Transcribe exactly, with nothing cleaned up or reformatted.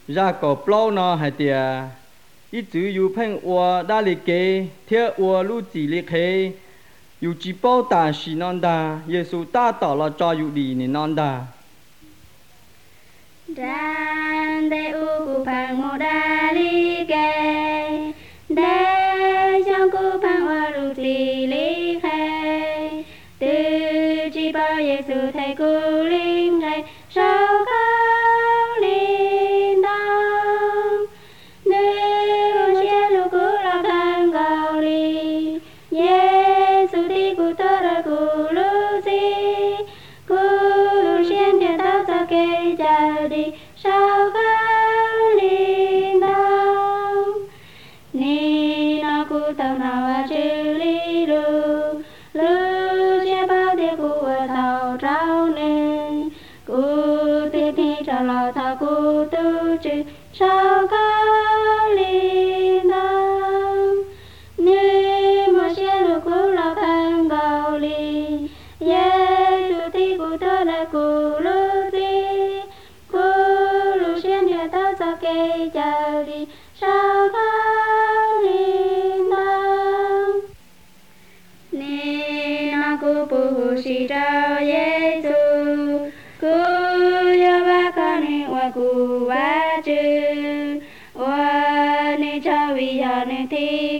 ra cổ plau nó hay tiệt ít chữ yêu phèn ua đa lì kế theo ua lu chỉ lì khế yêu chỉ bao ta xì non đa Giêsu ta tỏ là cho yêu đi nên non đa Đàn đê u cụ phang mô đa lì kế đê trong cụ phang ua lu chỉ lì khế từ chỉ bao Giêsu thầy cụ linh thầy sao cao linh đong nếu chia lu cụ la phang cao li Giêsu đi cụ tơ ra cụ lu si cụ lu xiên thiên tao sa kê cha đi sao cao linh đong ni na cụ tao nào a chư li lu lu chia bao địa cụ ở thảo trao nên cụ tiết thi trao lò thảo cụ tu chư sao cao linh đong ni mà chia lu cụ la phang cao li Giêsu thi cụ tơ ra cụ lu si cụ lu xiên thiên tao sa kê cha đi sao cao linh đong ni na cụ pu si trao Giêsu cụ yo ba con ni wa cụ ba chư wa ni trao vi ya ni thi